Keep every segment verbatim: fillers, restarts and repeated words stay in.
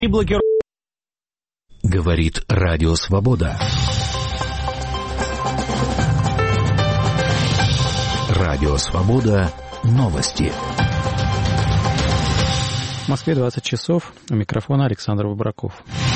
И блокировка. Говорит Радио Свобода. Радио Свобода. Новости. В Москве двадцать часов. У микрофона Александр Выбраков.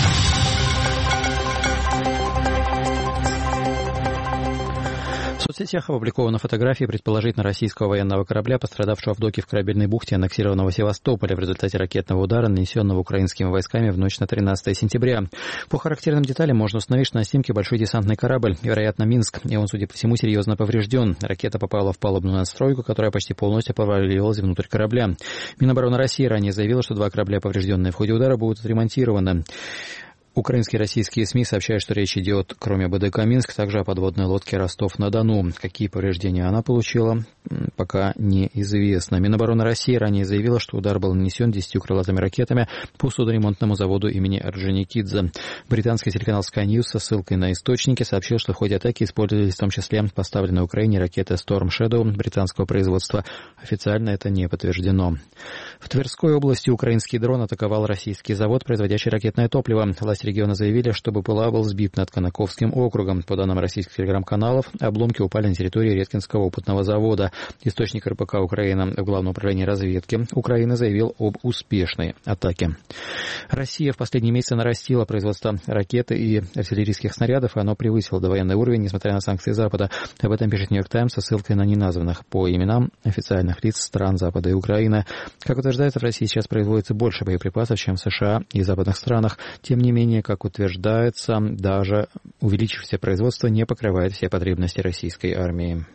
В соцсетях опубликована фотография предположительно российского военного корабля, пострадавшего в доке в Корабельной бухте аннексированного Севастополя в результате ракетного удара, нанесенного украинскими войсками в ночь на тринадцатое сентября. По характерным деталям можно установить, что на снимке большой десантный корабль, вероятно, Минск, и он, судя по всему, серьезно поврежден. Ракета попала в палубную надстройку, которая почти полностью провалилась внутрь корабля. Минобороны России ранее заявила, что два корабля, поврежденные в ходе удара, будут отремонтированы. Украинские и российские СМИ сообщают, что речь идет, кроме БДК «Минск», также о подводной лодке «Ростов-на-Дону». Какие повреждения она получила, пока неизвестно. Минобороны России ранее заявила, что удар был нанесен десятью крылатыми ракетами по судоремонтному заводу имени Орджоникидзе. Британский телеканал Sky News со ссылкой на источники сообщил, что в ходе атаки использовались в том числе поставленные Украине ракеты Storm Shadow британского производства. Официально это не подтверждено. В Тверской области украинский дрон атаковал российский завод, производящий ракетное топливо. Власти региона заявили, что БПЛА был сбит над Конаковским округом. По данным российских телеграм-каналов, обломки упали на территории Редкинского опытного завода. Источник эр пэ ка Украина в Главном управлении разведки Украины заявил об успешной атаке. Россия в последние месяцы нарастила производство ракет и артиллерийских снарядов, и оно превысило довоенный уровень, несмотря на санкции Запада. Об этом пишет Нью-Йорк Таймс со ссылкой на неназванных по именам официальных лиц стран Запада и Украины. Как утверждается, в России сейчас производится больше боеприпасов, чем в США и западных странах. Тем не менее, как утверждается, даже увеличившееся производство не покрывает все потребности российской армии.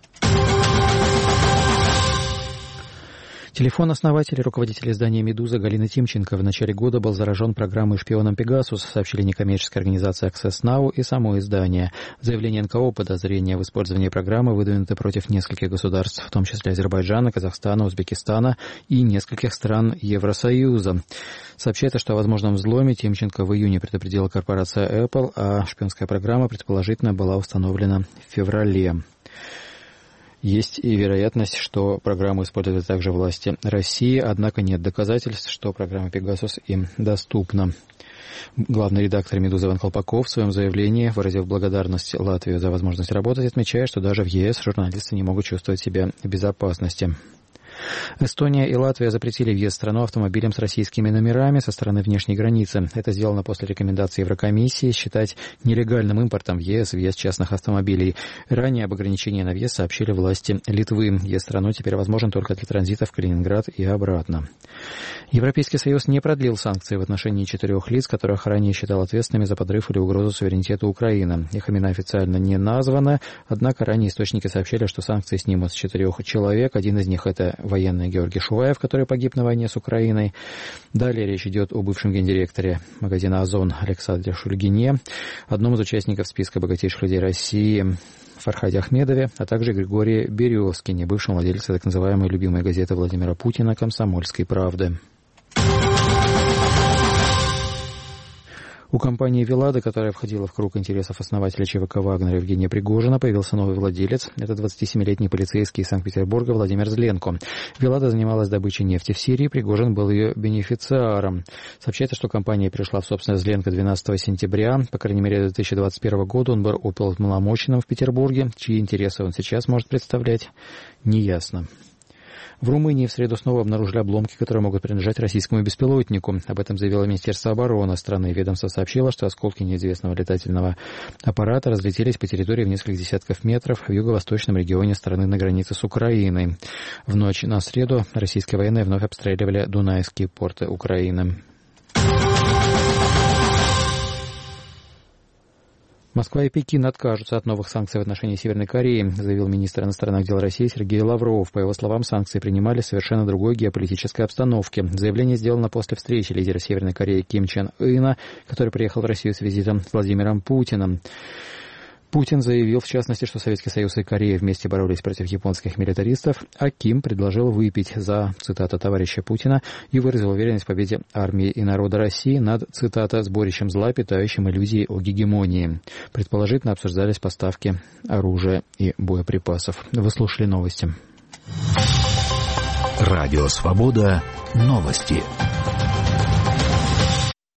Телефон основателя и руководителя издания «Медуза» Галины Тимченко в начале года был заражен программой «Шпионом Пегасус», сообщили некоммерческая организация Access Now и само издание. В заявлении эн ка о подозрения в использовании программы выдвинуты против нескольких государств, в том числе Азербайджана, Казахстана, Узбекистана и нескольких стран Евросоюза. Сообщается, что о возможном взломе Тимченко в июне предупредила корпорация Apple, а шпионская программа, предположительно, была установлена в феврале. Есть и вероятность, что программу используют также власти России, однако нет доказательств, что программа «Пегасус» им доступна. Главный редактор «Медузы» Иван Колпаков в своем заявлении, выразив благодарность Латвии за возможность работать, отмечает, что даже в е эс журналисты не могут чувствовать себя в безопасности. Эстония и Латвия запретили въезд в страну автомобилям с российскими номерами со стороны внешней границы. Это сделано после рекомендации Еврокомиссии считать нелегальным импортом в е эс въезд частных автомобилей. Ранее об ограничении на въезд сообщили власти Литвы. Въезд в страну теперь возможен только для транзита в Калининград и обратно. Европейский Союз не продлил санкции в отношении четырех лиц, которых ранее считал ответственными за подрыв или угрозу суверенитету Украины. Их имена официально не названы, однако ранее источники сообщили, что санкции снимут с четырех человек. Один из них — это военный Георгий Шуваев, который погиб на войне с Украиной. Далее речь идет о бывшем гендиректоре магазина «Озон» Александре Шульгине, одном из участников списка богатейших людей России Фархаде Ахмедове, а также Григории Березкине, бывшем владельце так называемой любимой газеты Владимира Путина «Комсомольской правды». У компании «Веллада», которая входила в круг интересов основателя ЧВК «Вагнер» Евгения Пригожина, появился новый владелец. Это двадцатисемилетний полицейский из Санкт-Петербурга Владимир Зленко. «Веллада» занималась добычей нефти в Сирии, Пригожин был ее бенефициаром. Сообщается, что компания перешла в собственность Зленко двенадцатого сентября. По крайней мере, до две тысячи двадцать первого года он был уполномоченным в Петербурге. Чьи интересы он сейчас может представлять, неясно. В Румынии в среду снова обнаружили обломки, которые могут принадлежать российскому беспилотнику. Об этом заявило Министерство обороны страны. Ведомство сообщило, что осколки неизвестного летательного аппарата разлетелись по территории в несколько десятков метров в юго-восточном регионе страны на границе с Украиной. В ночь на среду российские военные вновь обстреливали дунайские порты Украины. Москва и Пекин откажутся от новых санкций в отношении Северной Кореи, заявил министр иностранных дел России Сергей Лавров. По его словам, санкции принимались в совершенно другой геополитической обстановке. Заявление сделано после встречи лидера Северной Кореи Ким Чен Ына, который приехал в Россию с визитом с Владимиром Путиным. Путин заявил, в частности, что Советский Союз и Корея вместе боролись против японских милитаристов, а Ким предложил выпить за, цитата, товарища Путина, и выразил уверенность в победе армии и народа России над, цитата, сборищем зла, питающим иллюзии о гегемонии. Предположительно обсуждались поставки оружия и боеприпасов. Вы слушали новости. Радио «Свобода». Новости.